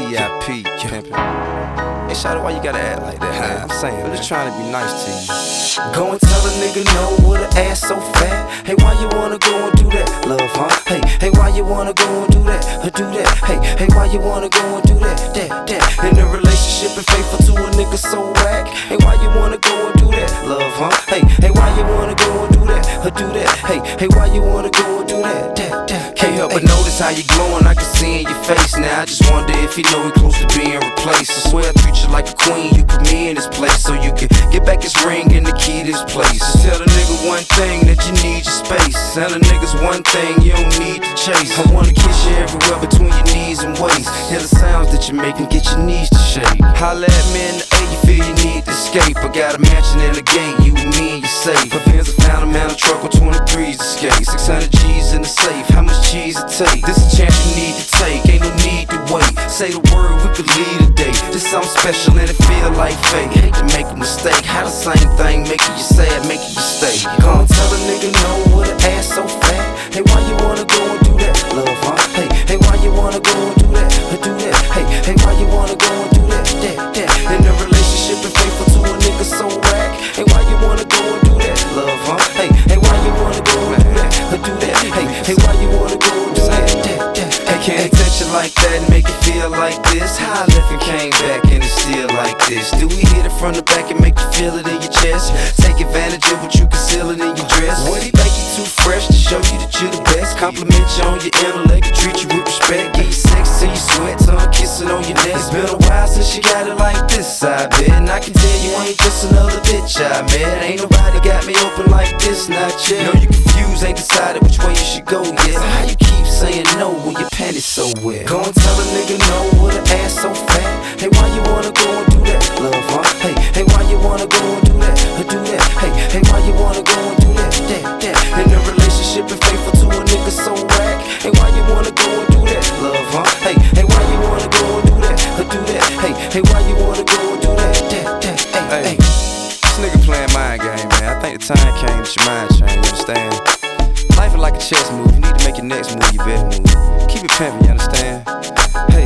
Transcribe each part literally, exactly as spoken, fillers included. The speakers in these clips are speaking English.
V I P, pimpin'. Hey, Shawty, why you gotta act like that, man? I'm saying, I'm just trying to be nice to you. Go and tell a nigga no with an ass so fat. Hey, why you wanna go and do that, love, huh? Hey, hey, why you wanna go and do that, or do that? Hey, hey, why you wanna go and do that, that, that? In a relationship and faithful to a nigga so whack. Hey, why you wanna go and do that, love, huh? Hey, hey, why you wanna go and do that, or do that? Hey, hey, why you wanna go and do that, that, that? Can't help but notice how you glowing, I can see in your face. Now I just wonder if you know we close to being replaced. I swear I treat you like a queen, you put me in this place so you can get back his ring and the key to this place. Just tell the nigga one thing, that you need your space. Tell the niggas one thing, you don't need to chase. I wanna kiss you everywhere between your knees and waist. Hear the sounds that you make and get your knees to shake. Holla at me in the A, you feel you need to escape. I got a mansion in the gate, you and me and you safe. My fans have found a man, a truck with twenty-threes to skate. six hundred G's in the safe, how much cheese it take? This a chance you need to take, ain't no need to wait. Say the word, we could lead a day. This something special and it feel like fate. Hate to make a mistake, how the same thing making you sad, making you stay. Come tell a nigga no with an ass so fat. Hey, why you wanna go and do that, love, huh? Hey, hey, why you wanna go and do that, or do that? Hey, hey, why you wanna go and do that, that, that? In a relationship and faithful to a nigga so whack. Hey, why you wanna go and do that, love, huh? Hey, hey, why you wanna go and do that, or do that? Hey, hey, why you wanna go and do that, that, that? Hey, can't touch you like that and make it feel like this. How I left and came back and it's still like this. Do we hit it from the back and make you feel it in your chest? Take advantage of what you conceal it in your dress. What he think you too fresh to show you that you're the best? Compliment you on your intellect and treat you with respect. Get you sex till you sweat, tongue kissing on your neck. It's been a while since you got it like this, I bet. And I can tell you ain't just another bitch I met. Ain't nobody got me open like this, not yet. Know you confused, ain't decided which way you should go yet. So how you keep saying no when your panties so wet? Go and tell a nigga no with an ass so fat. Hey, why you wanna go and do that, love, huh? Hey, hey, why you wanna go and do that, or do that? Hey, hey, why you wanna go and do that, that, that? In a relationship and faithful to a nigga so whack. Hey, why you wanna go and do that, love, huh? Hey, hey, why you wanna go and do that, or do that? Hey, hey, why you wanna go and do that, that, that? Hey, Hey, hey. this nigga playing mind game, man. I think the time came that your mind change, you understand? Life is like a chess move, you need to make your next move your best move. Keep it pimpin', you understand? Hey,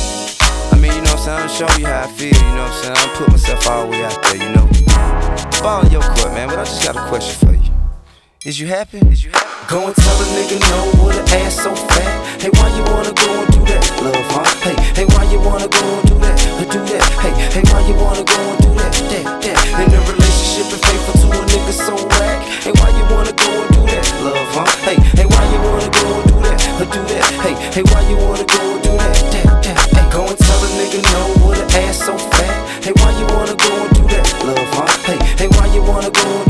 I mean, you know what I'm saying? I'm showing you how I feel, you know what I'm saying? I'm putting myself all the way out there, you know? Ball in your court, man, but I just got a question for you. Is you happy? Is you happy? Go and tell a nigga no with an ass so fat. Hey, why you wanna go and do that, love, huh? Hey, hey, why you wanna go and do that, or do that? Hey, hey, why you wanna go and do that, that, that? In a relationship and faithful to a nigga so whack. Hey, why you wanna go and do that, love, huh? Hey, hey, why you wanna go and do that, or do that? Hey, hey, why you wanna go and do that, that, that? Hey, go and tell a nigga no with an ass so fat. Hey, why you wanna go and do that, love, huh? Hey, hey, why you wanna go and